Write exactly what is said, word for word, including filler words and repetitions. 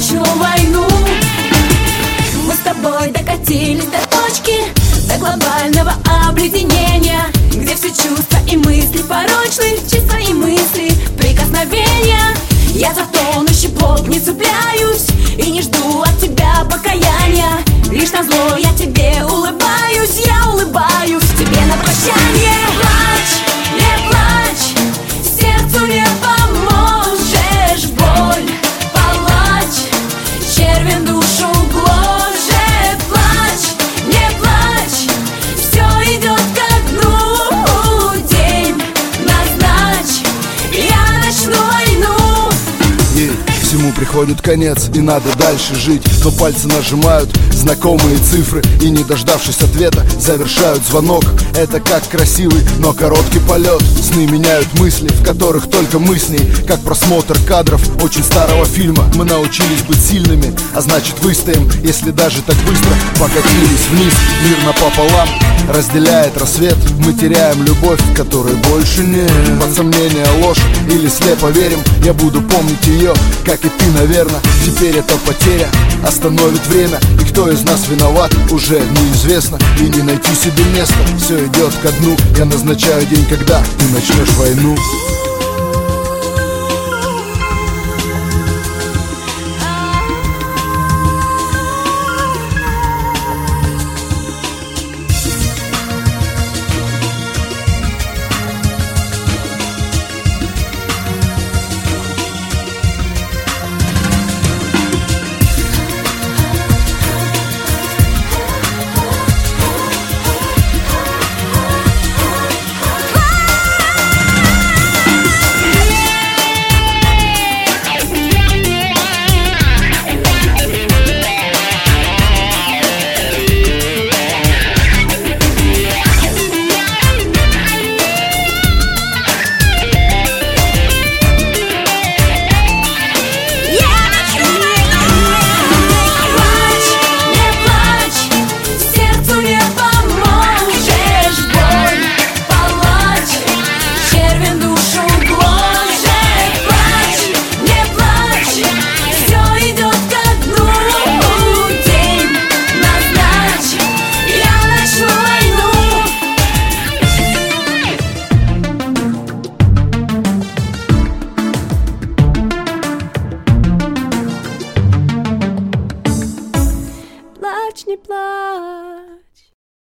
начну войну. Мы с тобой докатились до точки, до глобального обледенения, где все чувства и мысли порочны, чувства и мысли, прикосновения. Я за тонущий плод не цепляюсь и не жду от тебя покаяния. Лишь назло я тебе улыбаюсь, я улыбаюсь тебе на прощание. Плачь, не плачь, сердцу не поможешь, боль палач, червем душу гложет. Плачь, не плачь, все идет ко дну, день назначь, я начну войну. Ей всему приходит конец, и надо дальше жить. Но пальцы нажимают знакомые цифры, и, не дождавшись ответа, завершают звонок. Это как красивый, но короткий полет. Сны меняют мысли, в которых только мы с ней, как просмотр кадров очень старого фильма. Мы научились быть сильными, а значит выстоим, если даже так быстро покатились вниз. Мир напополам разделяет рассвет. Мы теряем любовь, которой больше нет. Под сомнение ложь или слепо верим. Я буду помнить ее, как и ты, наверное. Теперь эта потеря остановит время, и кто из нас виноват, уже неизвестно. И не найти себе места, все идет ко дну. Я назначаю день, когда ты начнешь войну.